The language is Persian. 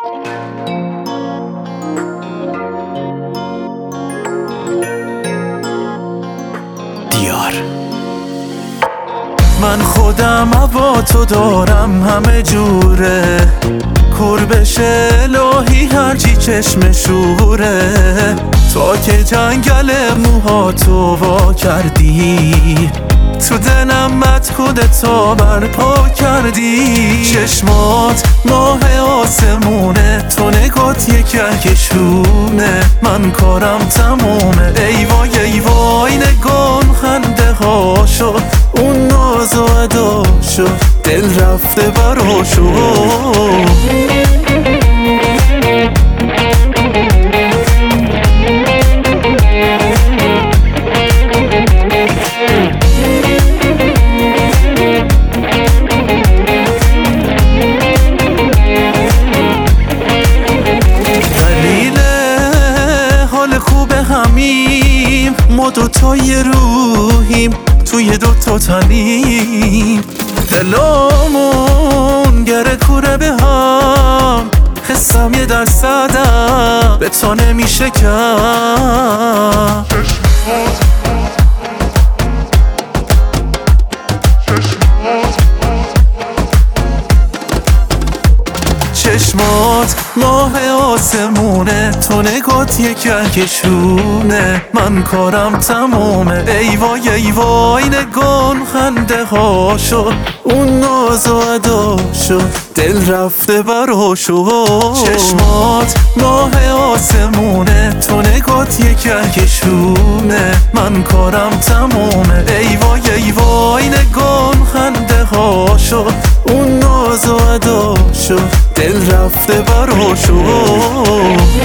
دیار من خودم با تو دارم همه جوره، کور بشه الهی هرچی چشم شوره. تا که جنگل موهاتو وا کردی، تو دلم مدخودتو برپا کردی. چشمات ماه آسمونه، تو نگات یک کهکشونه. من کارم تمومه، ای وای ای وای نگام خنده هاشو، اون ناز و اداشو دل رفته براشو. ما دوتای روحیم توی دوتا تنیم، دلامون گره کوره به هم. حسم یه درصدم به تو نمیشه کم. چشمات ماه آسمونه، تو نگات یک کهکشونه. من کارم تمومه، ای وای ای وای نگان خنده هاشو، اون ناز و اداشو دل رفته براشو. چشمات ماه آسمونه، تو نگات یک کهکشونه. من کارم تمومه، ای وای ای وای نگان خنده هاشو، اون ناز و اداشو دل رفته براشو.